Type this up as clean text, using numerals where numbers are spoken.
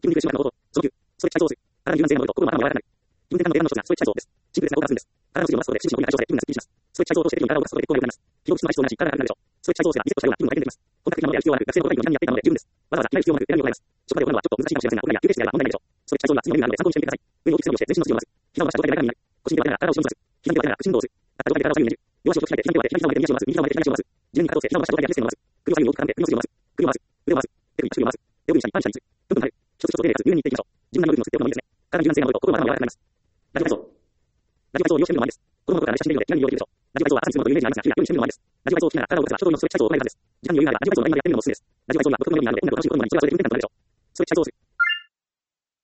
気分に苦しむのこと、その9、ストレッチ体操数、体に柔軟性が戻ると心も頭も柔らかくなる。気分転換のエラの一つがストレッチ体操です。シンプルですが効果があるんです。体の筋を伸ばすことで心身のみが解消され、気分がすっきりします。ストレッチ体操を通して適度に体を動かすことで血行が良くなります。疲労物質の排出と同じ体が楽になるでしょう。ストレッチ体操をすればリセットしたような気分が改善できます。こんな的なものでやる必要はなく、学生の頃から日にやっていたので十分です。わざわざ決める必要もなく選びを変えます。初夏で行うのはちょっと難しいかもしれませんが、大人や休憩室でやれば問題ないでしょう。ストレッチ体操には次のメニューがあるので参考にしてみてください。上に大きく背伸びをして全身の筋を伸ばす。膝を伸ばした状態で前かがみになる。腰に手を当てながら体を後ろにずらす。膝に手を当てながら屈伸運動をする。立った状態で体を左右にねじる。両足を左手を開いて左膝を曲げて右膝を曲げて右足を回す。自分に体を寄せ膝を伸ばした状態で左手を伸ばす。首を左右に大きく絡んで首の筋を回す。首を回す。腕を回す。手首足首を回す。手を上に下にパン下にする。4分間ある。一つ一つ丁寧かつ入念にいっていきましょう。自分なりのリズムを作っておくのもいいですね。体に柔軟性が戻ると心も頭も柔らかくなります。ラジオ体操。ラジオ体操を利用してみるのもいいです。子供の頃から慣れ親しんでいるので気軽に利用できるでしょう。ラジオ体操は朝にするのというイメージがありますが、気軽にしてみるのもいいです。ラジオ体操を聞きながら体を動かせば一通りのストレッチ体操を行えるはずです。時間に余裕があればラジオ体操の合間でやってみるのもおすすめです。ラジオ体操には独特の意味があるので、女の子の仕事にも毎日はそれで運転感となるでしょう。ストレッチ体操をする。